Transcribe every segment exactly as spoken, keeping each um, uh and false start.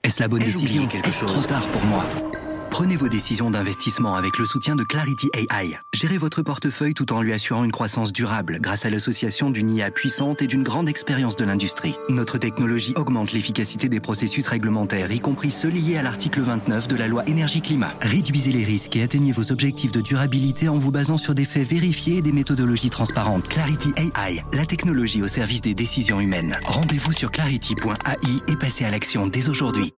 Est-ce la bonne Ai-je décision? oublié quelque Est-ce chose? trop tard pour moi? Prenez vos décisions d'investissement avec le soutien de Clarity A I. Gérez votre portefeuille tout en lui assurant une croissance durable grâce à l'association d'une I A puissante et d'une grande expérience de l'industrie. Notre technologie augmente l'efficacité des processus réglementaires, y compris ceux liés à l'article vingt-neuf de la loi énergie-climat. Réduisez les risques et atteignez vos objectifs de durabilité en vous basant sur des faits vérifiés et des méthodologies transparentes. Clarity A I, la technologie au service des décisions humaines. Rendez-vous sur clarity point A I et passez à l'action dès aujourd'hui.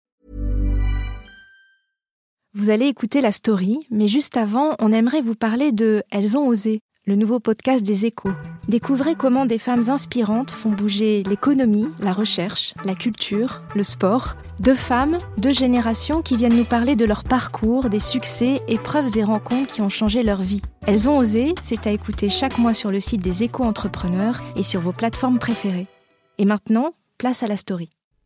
Vous allez écouter la story, mais juste avant, on aimerait vous parler de Elles ont osé, le nouveau podcast des Échos. Découvrez comment des femmes inspirantes font bouger l'économie, la recherche, la culture, le sport. Deux femmes, deux générations qui viennent nous parler de leur parcours, des succès, épreuves et rencontres qui ont changé leur vie. Elles ont osé, c'est à écouter chaque mois sur le site des Échos Entrepreneurs et sur vos plateformes préférées. Et maintenant, place à la story.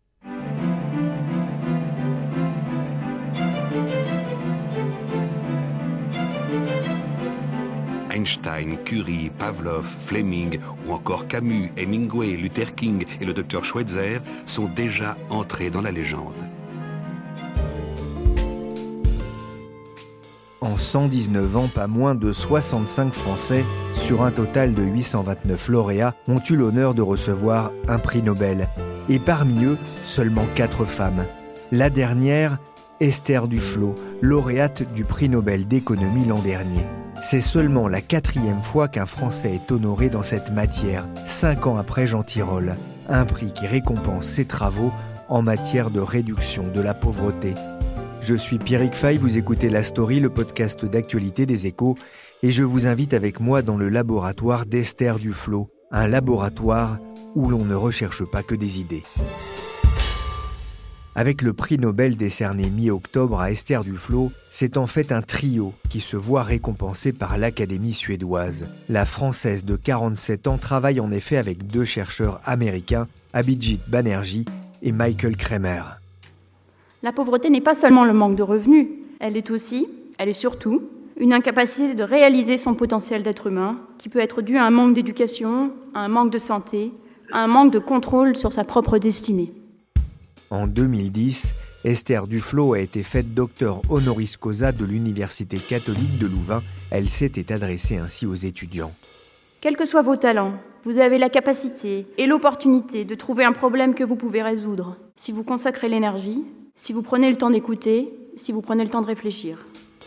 Einstein, Curie, Pavlov, Fleming ou encore Camus, Hemingway, Luther King et le docteur Schweitzer sont déjà entrés dans la légende. En cent dix-neuf ans, pas moins de soixante-cinq Français, sur un total de huit cent vingt-neuf lauréats, ont eu l'honneur de recevoir un prix Nobel. Et parmi eux, seulement quatre femmes. La dernière, Esther Duflo, lauréate du prix Nobel d'économie l'an dernier. C'est seulement la quatrième fois qu'un Français est honoré dans cette matière, cinq ans après Jean Tirole, un prix qui récompense ses travaux en matière de réduction de la pauvreté. Je suis Pierrick Fay, vous écoutez La Story, le podcast d'actualité des Échos, et je vous invite avec moi dans le laboratoire d'Esther Duflo, un laboratoire où l'on ne recherche pas que des idées. Avec le prix Nobel décerné mi-octobre à Esther Duflo, c'est en fait un trio qui se voit récompensé par l'Académie suédoise. La Française de quarante-sept ans travaille en effet avec deux chercheurs américains, Abhijit Banerjee et Michael Kremer. La pauvreté n'est pas seulement le manque de revenus, elle est aussi, elle est surtout, une incapacité de réaliser son potentiel d'être humain, qui peut être due à un manque d'éducation, à un manque de santé, à un manque de contrôle sur sa propre destinée. En deux mille dix, Esther Duflo a été faite docteur honoris causa de l'Université catholique de Louvain. Elle s'était adressée ainsi aux étudiants. Quels que soient vos talents, vous avez la capacité et l'opportunité de trouver un problème que vous pouvez résoudre, si vous consacrez l'énergie, si vous prenez le temps d'écouter, si vous prenez le temps de réfléchir.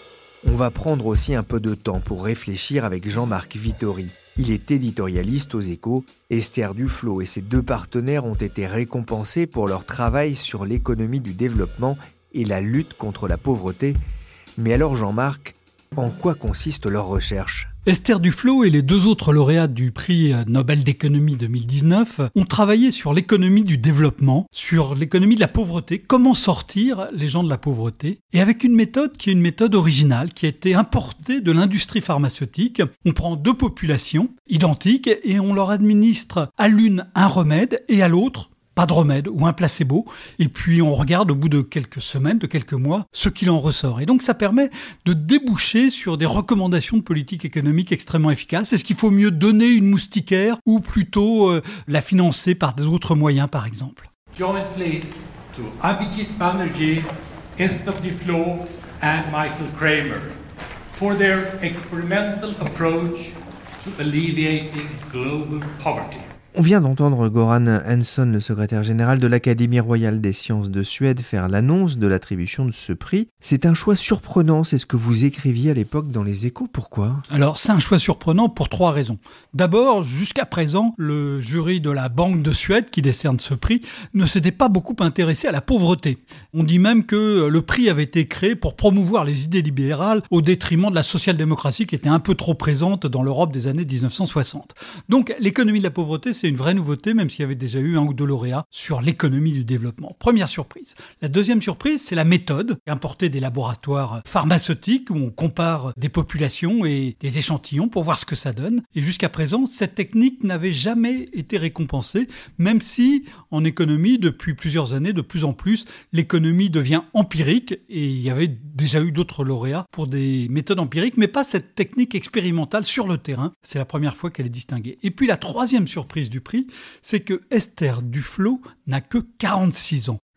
On va prendre aussi un peu de temps pour réfléchir avec Jean-Marc Vittori. Il est éditorialiste aux Échos. Esther Duflo et ses deux partenaires ont été récompensés pour leur travail sur l'économie du développement et la lutte contre la pauvreté. Mais alors Jean-Marc, en quoi consiste leur recherche ? Esther Duflo et les deux autres lauréats du prix Nobel d'économie deux mille dix-neuf ont travaillé sur l'économie du développement, sur l'économie de la pauvreté, comment sortir les gens de la pauvreté, et avec une méthode qui est une méthode originale, qui a été importée de l'industrie pharmaceutique. On prend deux populations identiques et on leur administre à l'une un remède et à l'autre pas de remède ou un placebo, et puis on regarde au bout de quelques semaines, de quelques mois, ce qu'il en ressort. Et donc ça permet de déboucher sur des recommandations de politique économique extrêmement efficaces. Est-ce qu'il faut mieux donner une moustiquaire ou plutôt euh, la financer par d'autres moyens, par exemple ? Jointly to Abhijit Banerjee, Esther Duflo and Michael Kremer for their experimental approach to alleviating global poverty. On vient d'entendre Göran Hansson, le secrétaire général de l'Académie royale des sciences de Suède, faire l'annonce de l'attribution de ce prix. C'est un choix surprenant, c'est ce que vous écriviez à l'époque dans les Échos. Pourquoi ? Alors, c'est un choix surprenant pour trois raisons. D'abord, jusqu'à présent, le jury de la Banque de Suède, qui décerne ce prix, ne s'était pas beaucoup intéressé à la pauvreté. On dit même que le prix avait été créé pour promouvoir les idées libérales au détriment de la social-démocratie qui était un peu trop présente dans l'Europe des années dix-neuf cent soixante. Donc, l'économie de la pauvreté, c'est une vraie nouveauté, même s'il y avait déjà eu un ou deux lauréats sur l'économie du développement. Première surprise. La deuxième surprise, c'est la méthode importée des laboratoires pharmaceutiques où on compare des populations et des échantillons pour voir ce que ça donne. Et jusqu'à présent, cette technique n'avait jamais été récompensée, même si en économie, depuis plusieurs années, de plus en plus, l'économie devient empirique et il y avait déjà eu d'autres lauréats pour des méthodes empiriques, mais pas cette technique expérimentale sur le terrain. C'est la première fois qu'elle est distinguée. Et puis la troisième surprise du prix, c'est que Esther Duflo n'a que quarante-six ans.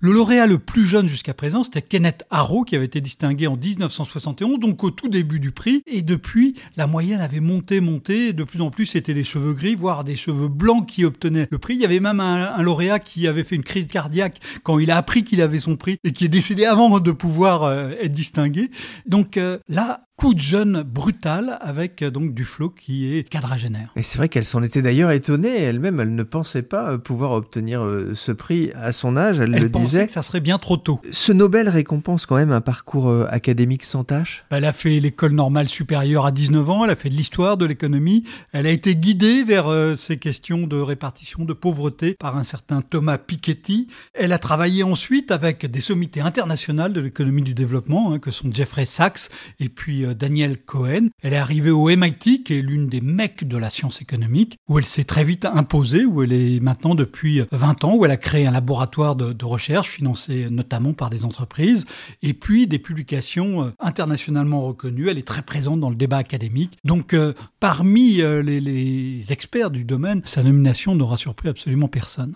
Le lauréat le plus jeune jusqu'à présent, c'était Kenneth Arrow, qui avait été distingué en dix-neuf cent soixante et onze, donc au tout début du prix. Et depuis, la moyenne avait monté, monté. Et de plus en plus, c'était des cheveux gris, voire des cheveux blancs qui obtenaient le prix. Il y avait même un, un lauréat qui avait fait une crise cardiaque quand il a appris qu'il avait son prix et qui est décédé avant de pouvoir euh, être distingué. Donc euh, là, coup de jeune brutal avec euh, donc Duflo qui est quadragénaire. Et c'est vrai qu'elle s'en était d'ailleurs étonnée. Elle-même, elle ne pensait pas pouvoir obtenir euh, ce prix à son âge. Elle, elle le pensait disait que ça serait bien trop tôt. Ce Nobel récompense quand même un parcours euh, académique sans tâche. Elle a fait l'école normale supérieure à dix-neuf ans. Elle a fait de l'histoire, de l'économie. Elle a été guidée vers euh, ces questions de répartition de pauvreté par un certain Thomas Piketty. Elle a travaillé ensuite avec des sommités internationales de l'économie du développement, hein, que sont Jeffrey Sachs et puis euh, Daniel Cohen. Elle est arrivée au M I T, qui est l'une des mecs de la science économique, où elle s'est très vite imposée, où elle est maintenant depuis vingt ans, où elle a créé un laboratoire de, de recherche financé notamment par des entreprises, et puis des publications internationalement reconnues. Elle est très présente dans le débat académique. Donc, euh, parmi euh, les, les experts du domaine, sa nomination n'aura surpris absolument personne.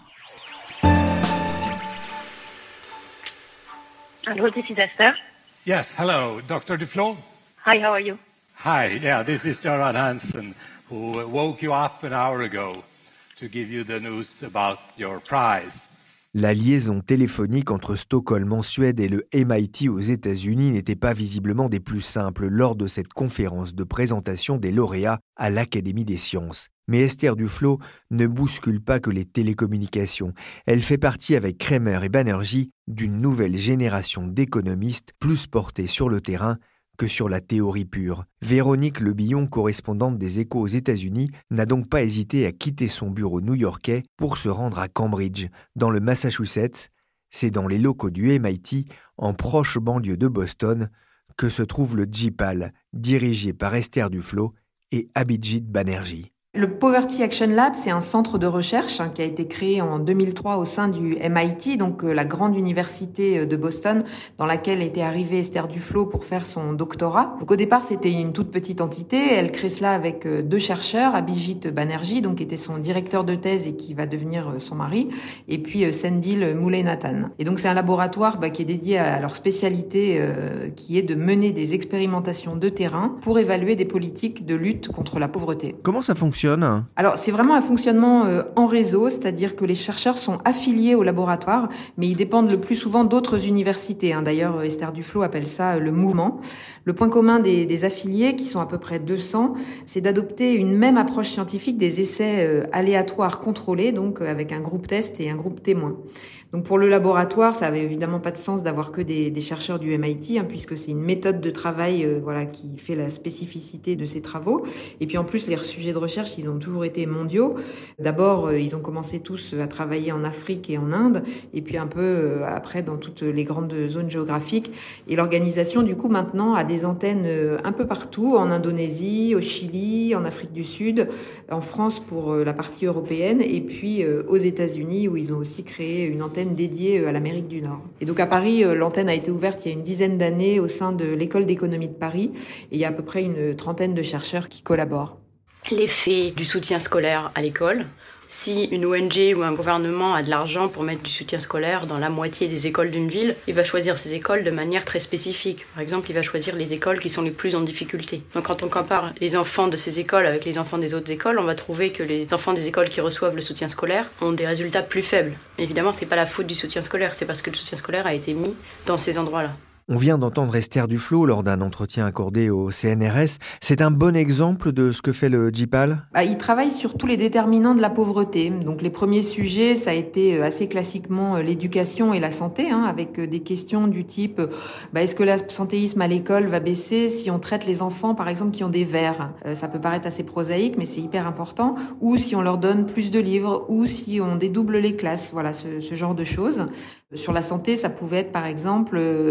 Hello, this is Esther. Yes, hello, Doctor Duflo. Hi, how are you? Hi, yeah, this is Göran Hansen, who woke you up an hour ago to give you the news about your prize. La liaison téléphonique entre Stockholm en Suède et le M I T aux États-Unis n'était pas visiblement des plus simples lors de cette conférence de présentation des lauréats à l'Académie des sciences. Mais Esther Duflo ne bouscule pas que les télécommunications. Elle fait partie avec Kramer et Banerjee d'une nouvelle génération d'économistes plus portés sur le terrain que sur la théorie pure. Véronique Lebillon, correspondante des Échos aux États-Unis, n'a donc pas hésité à quitter son bureau new-yorkais pour se rendre à Cambridge, dans le Massachusetts. C'est dans les locaux du M I T, en proche banlieue de Boston, que se trouve le J P A L, dirigé par Esther Duflo et Abhijit Banerjee. Le Poverty Action Lab, c'est un centre de recherche hein, qui a été créé en deux mille trois au sein du M I T, donc euh, la grande université de Boston, dans laquelle était arrivée Esther Duflo pour faire son doctorat. Donc au départ, c'était une toute petite entité. Elle crée cela avec euh, deux chercheurs, Abhijit Banerjee, donc qui était son directeur de thèse et qui va devenir euh, son mari, et puis euh, Sendil Mullainathan. Et donc c'est un laboratoire bah, qui est dédié à leur spécialité, euh, qui est de mener des expérimentations de terrain pour évaluer des politiques de lutte contre la pauvreté. Comment ça fonctionne ? Alors, c'est vraiment un fonctionnement euh, en réseau, c'est-à-dire que les chercheurs sont affiliés au laboratoire, mais ils dépendent le plus souvent d'autres universités. Hein. D'ailleurs, Esther Duflo appelle ça euh, le mouvement. Le point commun des, des affiliés, qui sont à peu près deux cents, c'est d'adopter une même approche scientifique des essais euh, aléatoires contrôlés, donc euh, avec un groupe test et un groupe témoin. Donc pour le laboratoire, ça avait évidemment pas de sens d'avoir que des, des chercheurs du M I T, hein, puisque c'est une méthode de travail euh, voilà, qui fait la spécificité de ces travaux. Et puis en plus, les sujets de recherche, ils ont toujours été mondiaux. D'abord, euh, ils ont commencé tous à travailler en Afrique et en Inde, et puis un peu euh, après dans toutes les grandes zones géographiques. Et l'organisation, du coup, maintenant a des antennes euh, un peu partout, en Indonésie, au Chili, en Afrique du Sud, en France pour euh, la partie européenne, et puis euh, aux États-Unis, où ils ont aussi créé une antenne dédiée à l'Amérique du Nord. Et donc à Paris, l'antenne a été ouverte il y a une dizaine d'années au sein de l'école d'économie de Paris, et il y a à peu près une trentaine de chercheurs qui collaborent. L'effet du soutien scolaire à l'école. Si une O N G ou un gouvernement a de l'argent pour mettre du soutien scolaire dans la moitié des écoles d'une ville, il va choisir ces écoles de manière très spécifique. Par exemple, il va choisir les écoles qui sont les plus en difficulté. Donc quand on compare les enfants de ces écoles avec les enfants des autres écoles, on va trouver que les enfants des écoles qui reçoivent le soutien scolaire ont des résultats plus faibles. Mais évidemment, c'est pas la faute du soutien scolaire, c'est parce que le soutien scolaire a été mis dans ces endroits-là. On vient d'entendre Esther Duflo lors d'un entretien accordé au C N R S. C'est un bon exemple de ce que fait le J P A L ? Bah, il travaille sur tous les déterminants de la pauvreté. Donc les premiers sujets, ça a été assez classiquement l'éducation et la santé, hein, avec des questions du type bah, est-ce que l'absentéisme à l'école va baisser si on traite les enfants, par exemple, qui ont des vers ? euh, Ça peut paraître assez prosaïque, mais c'est hyper important. Ou si on leur donne plus de livres, ou si on dédouble les classes. Voilà, ce, ce genre de choses. Sur la santé, ça pouvait être, par exemple, euh,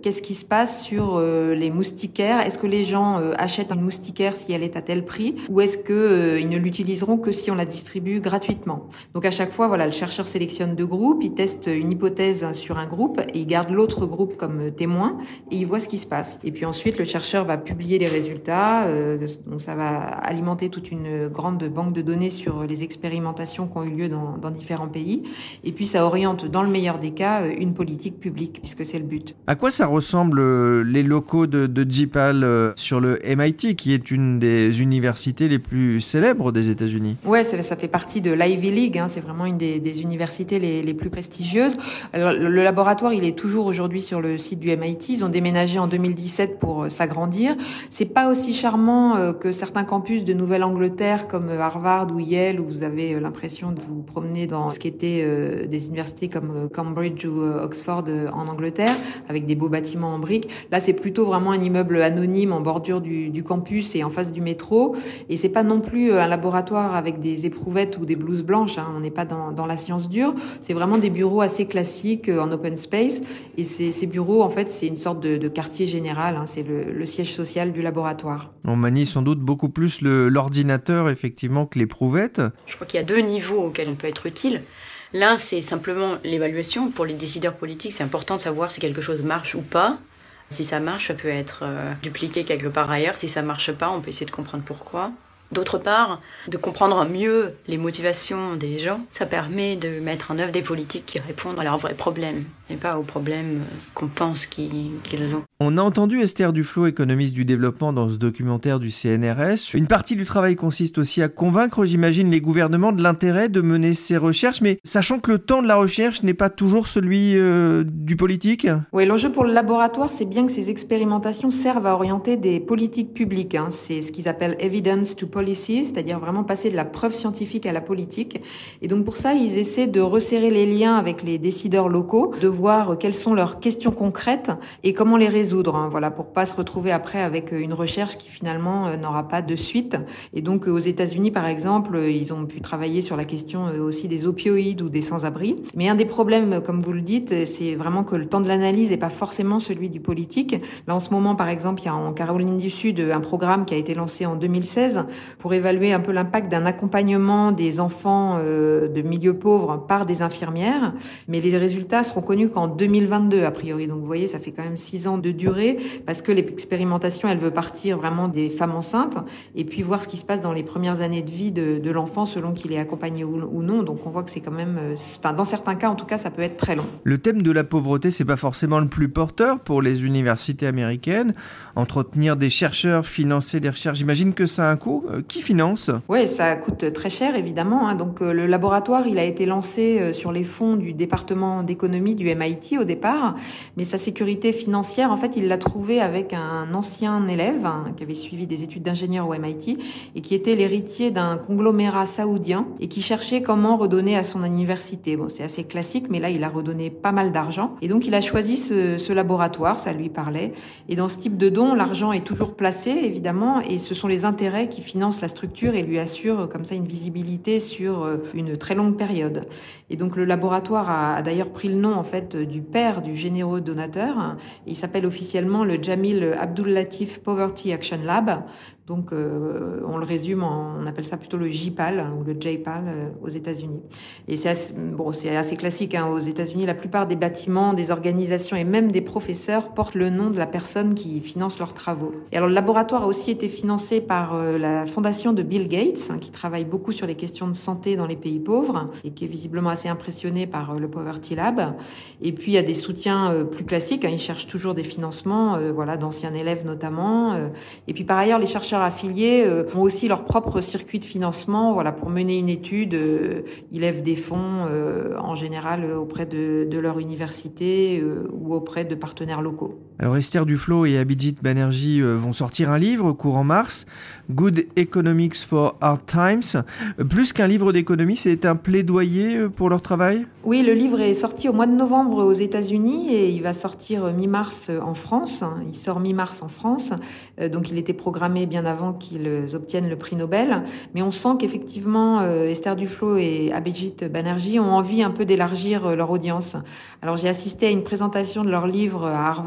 qu'est-ce qui se passe sur euh, les moustiquaires. Est-ce que les gens euh, achètent une moustiquaire si elle est à tel prix, ou est-ce que euh, ils ne l'utiliseront que si on la distribue gratuitement? Donc à chaque fois, voilà, le chercheur sélectionne deux groupes, il teste une hypothèse sur un groupe et il garde l'autre groupe comme témoin et il voit ce qui se passe. Et puis ensuite, le chercheur va publier les résultats. Euh, donc ça va alimenter toute une grande banque de données sur les expérimentations qui ont eu lieu dans, dans différents pays. Et puis ça oriente, dans le meilleur des cas, une politique publique, puisque c'est le but. À quoi ça ressemble euh, les locaux de, de J P A L euh, sur le M I T, qui est une des universités les plus célèbres des États-Unis? Ouais, ça, ça fait partie de l'Ivy League. Hein, c'est vraiment une des, des universités les, les plus prestigieuses. Alors, le, le laboratoire, il est toujours aujourd'hui sur le site du M I T. Ils ont déménagé en deux mille dix-sept pour euh, s'agrandir. C'est pas aussi charmant euh, que certains campus de Nouvelle-Angleterre comme euh, Harvard ou Yale, où vous avez euh, l'impression de vous promener dans ce qui était euh, des universités comme euh, Cambridge ou euh, Oxford euh, en Angleterre, avec des beaux bâtiments en briques. Là, c'est plutôt vraiment un immeuble anonyme en bordure du, du campus et en face du métro. Et c'est pas non plus un laboratoire avec des éprouvettes ou des blouses blanches. Hein. On n'est pas dans, dans la science dure. C'est vraiment des bureaux assez classiques euh, en open space. Et ces, ces bureaux, en fait, c'est une sorte de, de quartier général. Hein. C'est le, le siège social du laboratoire. On manie sans doute beaucoup plus le, l'ordinateur, effectivement, que l'éprouvettes. Je crois qu'il y a deux niveaux auxquels on peut être utile. L'un, c'est simplement l'évaluation. Pour les décideurs politiques, c'est important de savoir si quelque chose marche ou pas. Si ça marche, ça peut être euh, dupliqué quelque part ailleurs. Si ça marche pas, on peut essayer de comprendre pourquoi. D'autre part, de comprendre mieux les motivations des gens, ça permet de mettre en œuvre des politiques qui répondent à leurs vrais problèmes et pas aux problèmes qu'on pense qu'ils, qu'ils ont. On a entendu Esther Duflo, économiste du développement, dans ce documentaire du C N R S. Une partie du travail consiste aussi à convaincre, j'imagine, les gouvernements de l'intérêt de mener ces recherches, mais sachant que le temps de la recherche n'est pas toujours celui euh, du politique. Oui, l'enjeu pour le laboratoire, c'est bien que ces expérimentations servent à orienter des politiques publiques. Hein. C'est ce qu'ils appellent evidence to policy, c'est-à-dire vraiment passer de la preuve scientifique à la politique. Et donc pour ça, ils essaient de resserrer les liens avec les décideurs locaux, de voir quelles sont leurs questions concrètes et comment les résoudre. Hein, voilà, pour pas se retrouver après avec une recherche qui finalement n'aura pas de suite. Et donc aux États-Unis, par exemple, ils ont pu travailler sur la question aussi des opioïdes ou des sans-abri. Mais un des problèmes, comme vous le dites, c'est vraiment que le temps de l'analyse n'est pas forcément celui du politique. Là, en ce moment, par exemple, il y a en Caroline du Sud un programme qui a été lancé en deux mille seize pour évaluer un peu l'impact d'un accompagnement des enfants euh, de milieux pauvres par des infirmières. Mais les résultats seront connus qu'en deux mille vingt-deux, a priori. Donc, vous voyez, ça fait quand même six ans de durée parce que l'expérimentation, elle veut partir vraiment des femmes enceintes et puis voir ce qui se passe dans les premières années de vie de, de l'enfant selon qu'il est accompagné ou, ou non. Donc, on voit que c'est quand même, enfin, dans certains cas, en tout cas, ça peut être très long. Le thème de la pauvreté, c'est pas forcément le plus porteur pour les universités américaines. Entretenir des chercheurs, financer des recherches, j'imagine que ça a un coût. Qui finance ? Oui, ça coûte très cher, évidemment. Hein. Donc, euh, le laboratoire, il a été lancé euh, sur les fonds du département d'économie du M I T au départ. Mais sa sécurité financière, en fait, il l'a trouvée avec un ancien élève hein, qui avait suivi des études d'ingénieur au M I T et qui était l'héritier d'un conglomérat saoudien et qui cherchait comment redonner à son université. Bon, c'est assez classique, mais là, il a redonné pas mal d'argent. Et donc, il a choisi ce, ce laboratoire, ça lui parlait. Et dans ce type de don, l'argent est toujours placé, évidemment, et ce sont les intérêts qui financent la structure et lui assure comme ça une visibilité sur une très longue période. Et donc le laboratoire a, a d'ailleurs pris le nom en fait du père du généreux donateur. Il s'appelle officiellement le Jamil Abdul Latif Poverty Action Lab. Donc, euh, on le résume, en, on appelle ça plutôt le J P A L hein, ou le J P A L euh, aux États-Unis. Et c'est assez, bon, c'est assez classique. Hein, aux États-Unis, la plupart des bâtiments, des organisations et même des professeurs portent le nom de la personne qui finance leurs travaux. Et alors, le laboratoire a aussi été financé par euh, la fondation de Bill Gates, hein, qui travaille beaucoup sur les questions de santé dans les pays pauvres et qui est visiblement assez impressionné par euh, le Poverty Lab. Et puis, il y a des soutiens euh, plus classiques. Hein, ils cherchent toujours des financements, euh, voilà, d'anciens élèves notamment. Euh, et puis, par ailleurs, les chercheurs affiliés euh, ont aussi leur propre circuit de financement. Voilà, pour mener une étude, euh, ils lèvent des fonds euh, en général euh, auprès de, de leur université euh, ou auprès de partenaires locaux. Alors Esther Duflo et Abhijit Banerjee euh, vont sortir un livre courant mars, Good Economics for Hard Times. Euh, plus qu'un livre d'économie, c'est un plaidoyer euh, pour leur travail ? Oui, le livre est sorti au mois de novembre aux États-Unis et il va sortir mi-mars en France. Il sort mi-mars en France, euh, donc il était programmé bien avant qu'ils obtiennent le prix Nobel. Mais on sent qu'effectivement, euh, Esther Duflo et Abhijit Banerjee ont envie un peu d'élargir euh, leur audience. Alors j'ai assisté à une présentation de leur livre à Harvard.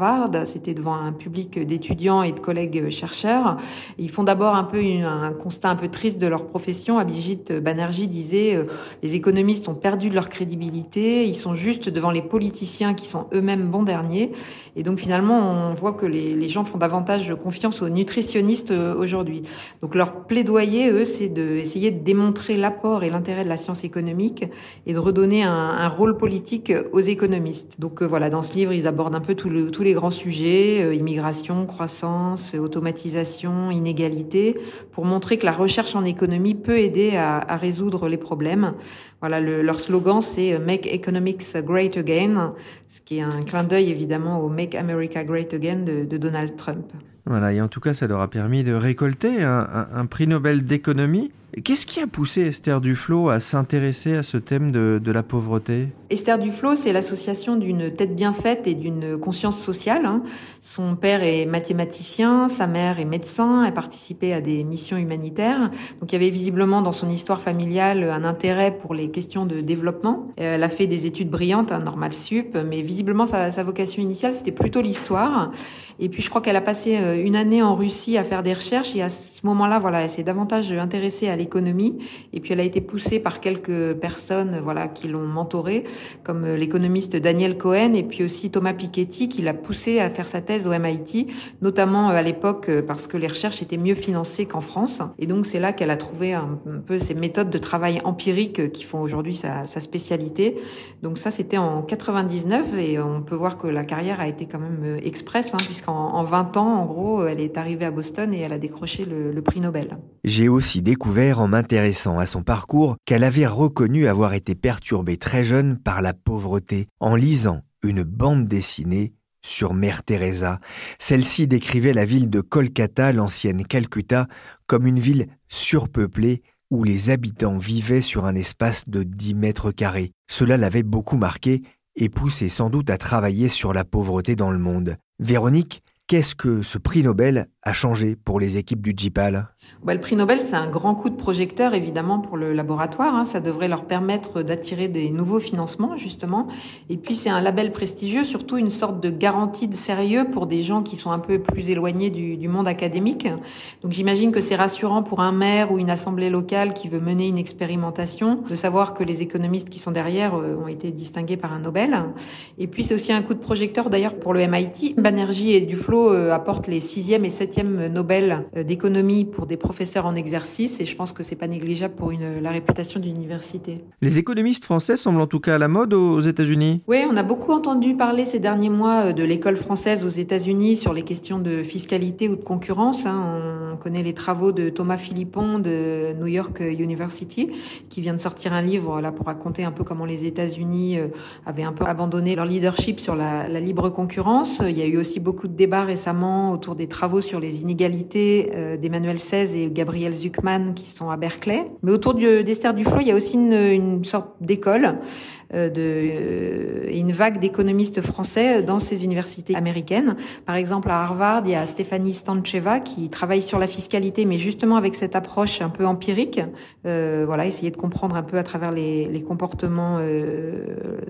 C'était devant un public d'étudiants et de collègues chercheurs. Ils font d'abord un peu une, un constat un peu triste de leur profession. Abhijit Banerjee disait euh, les économistes ont perdu de leur crédibilité. Ils sont juste devant les politiciens qui sont eux-mêmes bons derniers. Et donc finalement, on voit que les, les gens font davantage confiance aux nutritionnistes aujourd'hui. Donc leur plaidoyer, eux, c'est d'essayer de démontrer l'apport et l'intérêt de la science économique et de redonner un, un rôle politique aux économistes. Donc euh, voilà, dans ce livre, ils abordent un peu tout le, tous les grands sujets, euh, immigration, croissance, automatisation, inégalité, pour montrer que la recherche en économie peut aider à, à résoudre les problèmes. Voilà, le, leur slogan, c'est « Make Economics Great Again », ce qui est un clin d'œil évidemment au « Make America Great Again » de, de Donald Trump. Voilà, et en tout cas, ça leur a permis de récolter un, un, un prix Nobel d'économie. Qu'est-ce qui a poussé Esther Duflo à s'intéresser à ce thème de, de la pauvreté ? Esther Duflo, c'est l'association d'une tête bien faite et d'une conscience sociale. Son père est mathématicien, sa mère est médecin, elle participait à des missions humanitaires. Donc il y avait visiblement dans son histoire familiale un intérêt pour les questions de développement. Elle a fait des études brillantes, hein, Normal Sup, mais visiblement sa, sa vocation initiale, c'était plutôt l'histoire. Et puis je crois qu'elle a passé une année en Russie à faire des recherches et à ce moment-là, voilà, elle s'est davantage intéressée à l'économie. Et puis elle a été poussée par quelques personnes, voilà, qui l'ont mentorée, comme l'économiste Daniel Cohen et puis aussi Thomas Piketty, qui l'a poussée à faire sa thèse au M I T, notamment à l'époque parce que les recherches étaient mieux financées qu'en France. Et donc c'est là qu'elle a trouvé un peu ces méthodes de travail empirique qui font aujourd'hui sa, sa spécialité. Donc ça, c'était en quatre-vingt-dix-neuf et on peut voir que la carrière a été quand même express, hein, puisqu'en en vingt ans, en gros, elle est arrivée à Boston et elle a décroché le, le prix Nobel. J'ai aussi découvert, en m'intéressant à son parcours, qu'elle avait reconnu avoir été perturbée très jeune par la pauvreté en lisant une bande dessinée sur Mère Teresa. Celle-ci décrivait la ville de Kolkata, l'ancienne Calcutta, comme une ville surpeuplée où les habitants vivaient sur un espace de dix mètres carrés. Cela l'avait beaucoup marqué et poussé sans doute à travailler sur la pauvreté dans le monde. Véronique, qu'est-ce que ce prix Nobel a changé pour les équipes du J P A L ? Bah, le prix Nobel, c'est un grand coup de projecteur, évidemment, pour le laboratoire. Hein. Ça devrait leur permettre d'attirer des nouveaux financements, justement. Et puis, c'est un label prestigieux, surtout une sorte de garantie de sérieux pour des gens qui sont un peu plus éloignés du, du monde académique. Donc, j'imagine que c'est rassurant pour un maire ou une assemblée locale qui veut mener une expérimentation, de savoir que les économistes qui sont derrière ont été distingués par un Nobel. Et puis, c'est aussi un coup de projecteur, d'ailleurs, pour le M I T. Banerjee et Duflo euh, apportent les sixième et septième Nobel euh, d'économie pour des professeurs en exercice et je pense que c'est pas négligeable pour une, la réputation d'une université. Les économistes français semblent en tout cas à la mode aux États-Unis. Oui, on a beaucoup entendu parler ces derniers mois de l'école française aux États-Unis sur les questions de fiscalité ou de concurrence. Hein. On connaît les travaux de Thomas Philippon de New York University qui vient de sortir un livre là pour raconter un peu comment les États-Unis avaient un peu abandonné leur leadership sur la, la libre concurrence. Il y a eu aussi beaucoup de débats récemment autour des travaux sur les inégalités euh, d'Emmanuel Saez et Gabriel Zucman qui sont à Berkeley. Mais autour de, d'Esther Duflo, il y a aussi une, une sorte d'école euh, de, euh, et une vague d'économistes français dans ces universités américaines. Par exemple, à Harvard, il y a Stéphanie Stancheva qui travaille sur la fiscalité, mais justement avec cette approche un peu empirique. Euh, voilà, essayer de comprendre un peu à travers les, les comportements euh,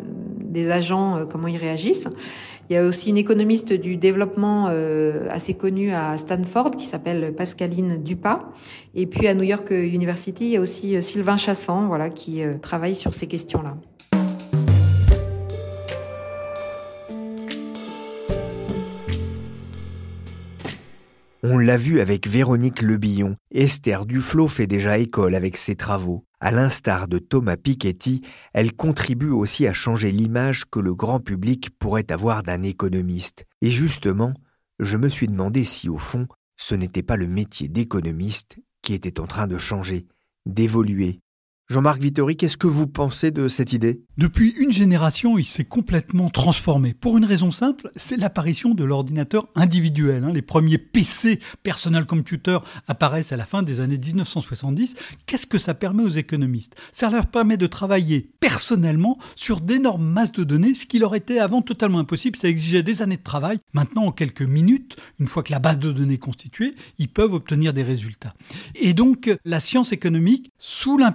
des agents, euh, comment ils réagissent. Il y a aussi une économiste du développement euh, assez connue à Stanford qui s'appelle Pascaline Dupas. Et puis à New York University, il y a aussi Sylvain Chassant, voilà, qui euh, travaille sur ces questions-là. On l'a vu avec Véronique Lebillon, Esther Duflo fait déjà école avec ses travaux. À l'instar de Thomas Piketty, elle contribue aussi à changer l'image que le grand public pourrait avoir d'un économiste. Et justement, je me suis demandé si au fond, ce n'était pas le métier d'économiste qui était en train de changer, d'évoluer. Jean-Marc Vittori, qu'est-ce que vous pensez de cette idée ? Depuis une génération, il s'est complètement transformé. Pour une raison simple, c'est l'apparition de l'ordinateur individuel. Les premiers P C, Personal Computer, apparaissent à la fin des années dix-neuf cent soixante-dix. Qu'est-ce que ça permet aux économistes ? Ça leur permet de travailler personnellement sur d'énormes masses de données, ce qui leur était avant totalement impossible. Ça exigeait des années de travail. Maintenant, en quelques minutes, une fois que la base de données est constituée, ils peuvent obtenir des résultats. Et donc, la science économique, sous l'impulsion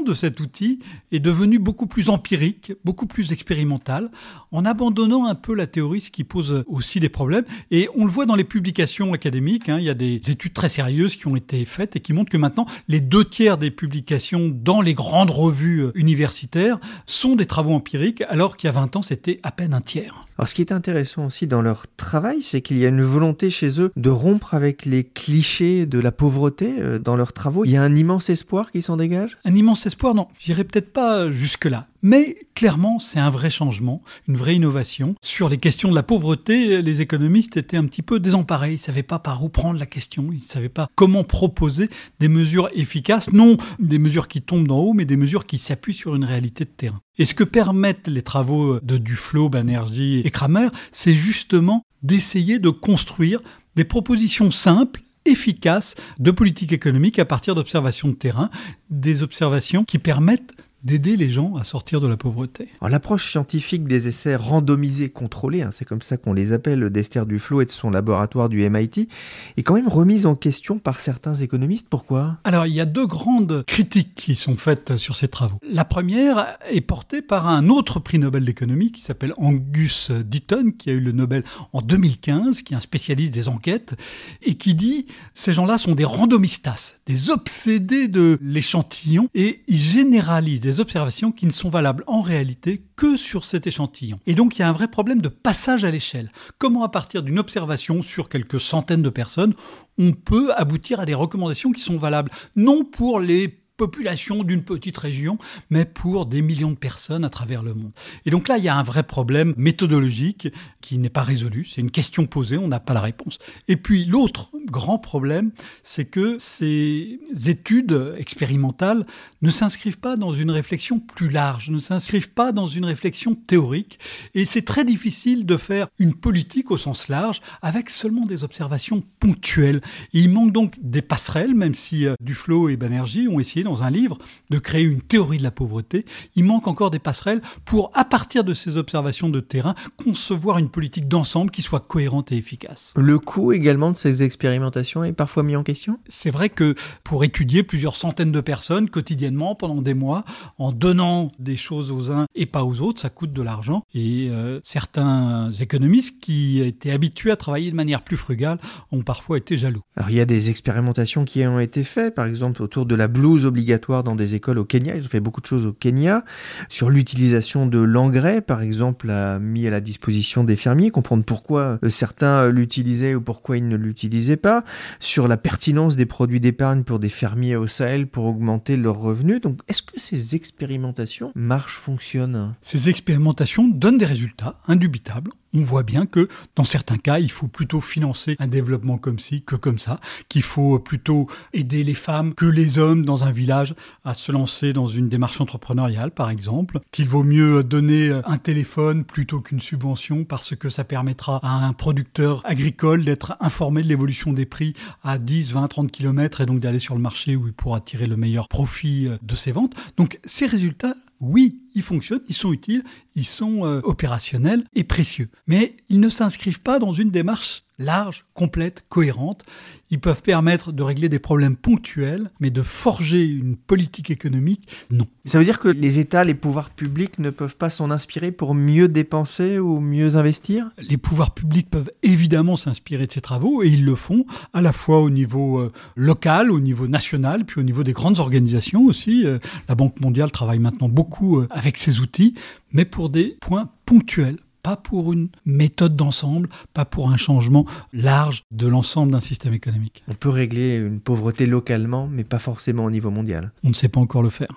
de cet outil est devenue beaucoup plus empirique, beaucoup plus expérimentale, en abandonnant un peu la théorie, ce qui pose aussi des problèmes. Et on le voit dans les publications académiques, hein, il y a des études très sérieuses qui ont été faites et qui montrent que maintenant, les deux tiers des publications dans les grandes revues universitaires sont des travaux empiriques, alors qu'il y a vingt ans, c'était à peine un tiers. Alors, ce qui est intéressant aussi dans leur travail, c'est qu'il y a une volonté chez eux de rompre avec les clichés de la pauvreté euh, dans leurs travaux. Il y a un immense espoir qui s'en dégage ? Un immense espoir, non. J'irai peut-être pas jusque-là. Mais clairement, c'est un vrai changement, une vraie innovation. Sur les questions de la pauvreté, les économistes étaient un petit peu désemparés. Ils ne savaient pas par où prendre la question. Ils ne savaient pas comment proposer des mesures efficaces. Non des mesures qui tombent d'en haut, mais des mesures qui s'appuient sur une réalité de terrain. Et ce que permettent les travaux de Duflo, Banerjee et Kramer, c'est justement d'essayer de construire des propositions simples, efficaces de politique économique à partir d'observations de terrain, des observations qui permettent d'aider les gens à sortir de la pauvreté. Alors, l'approche scientifique des essais randomisés contrôlés, hein, c'est comme ça qu'on les appelle, d'Esther Duflo et de son laboratoire du M I T, est quand même remise en question par certains économistes. Pourquoi ? Alors, il y a deux grandes critiques qui sont faites sur ces travaux. La première est portée par un autre prix Nobel d'économie qui s'appelle Angus Deaton, qui a eu le Nobel en deux mille quinze, qui est un spécialiste des enquêtes, et qui dit « ces gens-là sont des randomistas, des obsédés de l'échantillon, et ils généralisent des observations qui ne sont valables en réalité que sur cet échantillon. » Et donc, il y a un vrai problème de passage à l'échelle. Comment, à partir d'une observation sur quelques centaines de personnes, on peut aboutir à des recommandations qui sont valables, non pour les population d'une petite région, mais pour des millions de personnes à travers le monde. Et donc là, il y a un vrai problème méthodologique qui n'est pas résolu. C'est une question posée, on n'a pas la réponse. Et puis l'autre grand problème, c'est que ces études expérimentales ne s'inscrivent pas dans une réflexion plus large, ne s'inscrivent pas dans une réflexion théorique. Et c'est très difficile de faire une politique au sens large avec seulement des observations ponctuelles. Et il manque donc des passerelles, même si Duflo et Banerjee ont essayé dans un livre de créer une théorie de la pauvreté. Il manque encore des passerelles pour, à partir de ces observations de terrain, concevoir une politique d'ensemble qui soit cohérente et efficace. Le coût également de ces expérimentations est parfois mis en question ? C'est vrai que pour étudier plusieurs centaines de personnes quotidiennement pendant des mois, en donnant des choses aux uns et pas aux autres, ça coûte de l'argent. Et euh, certains économistes qui étaient habitués à travailler de manière plus frugale ont parfois été jaloux. Alors il y a des expérimentations qui ont été faites, par exemple autour de la blouse obligatoire dans des écoles au Kenya. Ils ont fait beaucoup de choses au Kenya. Sur l'utilisation de l'engrais, par exemple, a mis à la disposition des fermiers, comprendre pourquoi certains l'utilisaient ou pourquoi ils ne l'utilisaient pas. Sur la pertinence des produits d'épargne pour des fermiers au Sahel pour augmenter leurs revenus. Donc, est-ce que ces expérimentations marchent, fonctionnent ? Ces expérimentations donnent des résultats indubitables. On voit bien que, dans certains cas, il faut plutôt financer un développement comme ci que comme ça, qu'il faut plutôt aider les femmes que les hommes dans un village à se lancer dans une démarche entrepreneuriale, par exemple, qu'il vaut mieux donner un téléphone plutôt qu'une subvention parce que ça permettra à un producteur agricole d'être informé de l'évolution des prix à dix, vingt, trente kilomètres et donc d'aller sur le marché où il pourra tirer le meilleur profit de ses ventes. Donc, ces résultats, oui, ils fonctionnent, ils sont utiles, ils sont euh, opérationnels et précieux. Mais ils ne s'inscrivent pas dans une démarche large, complète, cohérente. Ils peuvent permettre de régler des problèmes ponctuels, mais de forger une politique économique, non. Ça veut dire que les États, les pouvoirs publics ne peuvent pas s'en inspirer pour mieux dépenser ou mieux investir ? Les pouvoirs publics peuvent évidemment s'inspirer de ces travaux et ils le font à la fois au niveau euh, local, au niveau national, puis au niveau des grandes organisations aussi. Euh, la Banque mondiale travaille maintenant beaucoup euh, avec ces outils, mais pour des points ponctuels. Pas pour une méthode d'ensemble, pas pour un changement large de l'ensemble d'un système économique. On peut régler une pauvreté localement, mais pas forcément au niveau mondial. On ne sait pas encore le faire.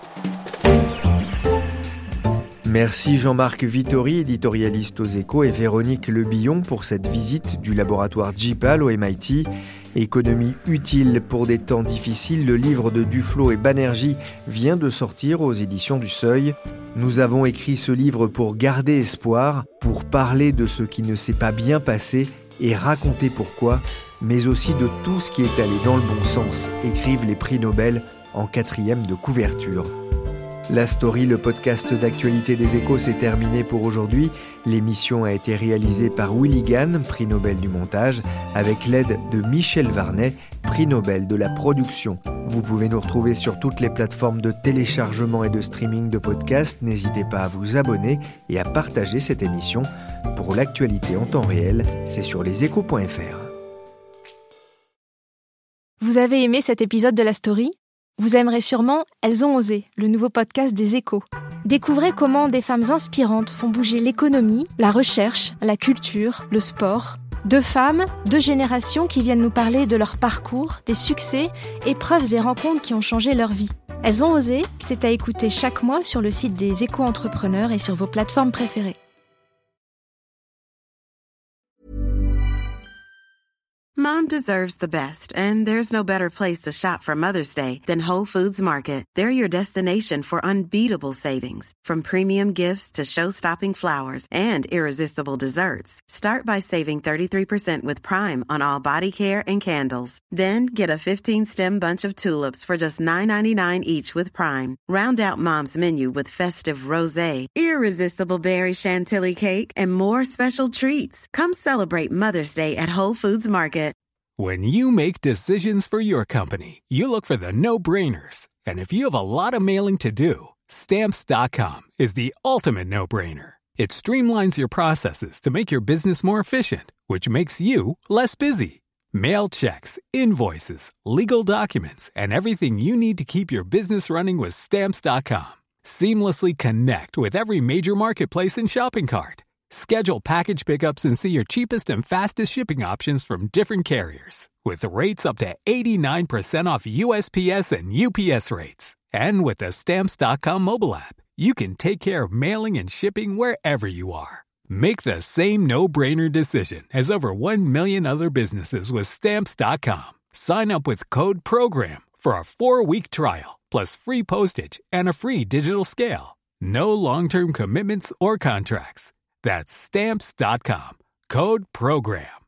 Merci Jean-Marc Vittori, éditorialiste aux Échos, et Véronique Lebillon pour cette visite du laboratoire J P A L au M I T. Économie utile pour des temps difficiles, le livre de Duflo et Banerjee vient de sortir aux éditions du Seuil. Nous avons écrit ce livre pour garder espoir, pour parler de ce qui ne s'est pas bien passé et raconter pourquoi, mais aussi de tout ce qui est allé dans le bon sens, écrivent les prix Nobel en quatrième de couverture. La Story, le podcast d'actualité des Échos, s'est terminé pour aujourd'hui. L'émission a été réalisée par Willy Gann, prix Nobel du montage, avec l'aide de Michel Varnet, prix Nobel de la production. Vous pouvez nous retrouver sur toutes les plateformes de téléchargement et de streaming de podcasts. N'hésitez pas à vous abonner et à partager cette émission. Pour l'actualité en temps réel, c'est sur leséchos point f r. Vous avez aimé cet épisode de la story ? Vous aimerez sûrement Elles ont osé, le nouveau podcast des Échos. Découvrez comment des femmes inspirantes font bouger l'économie, la recherche, la culture, le sport. Deux femmes, deux générations qui viennent nous parler de leur parcours, des succès, épreuves et rencontres qui ont changé leur vie. Elles ont osé, c'est à écouter chaque mois sur le site des Échos Entrepreneurs et sur vos plateformes préférées. Mom deserves the best, and there's no better place to shop for Mother's Day than Whole Foods Market. They're your destination for unbeatable savings, from premium gifts to show-stopping flowers and irresistible desserts. Start by saving thirty-three percent with Prime on all body care and candles. Then get a fifteen-stem bunch of tulips for just nine ninety-nine each with Prime. Round out Mom's menu with festive rosé, irresistible berry chantilly cake, and more special treats. Come celebrate Mother's Day at Whole Foods Market. When you make decisions for your company, you look for the no-brainers. And if you have a lot of mailing to do, Stamps dot com is the ultimate no-brainer. It streamlines your processes to make your business more efficient, which makes you less busy. Mail checks, invoices, legal documents, and everything you need to keep your business running with Stamps dot com. Seamlessly connect with every major marketplace and shopping cart. Schedule package pickups and see your cheapest and fastest shipping options from different carriers, with rates up to eighty-nine percent off U S P S and U P S rates. And with the Stamps dot com mobile app, you can take care of mailing and shipping wherever you are. Make the same no-brainer decision as over one million other businesses with Stamps dot com. Sign up with code PROGRAM for a four-week trial, plus free postage and a free digital scale. No long-term commitments or contracts. That's Stamps dot com. Code PROGRAM.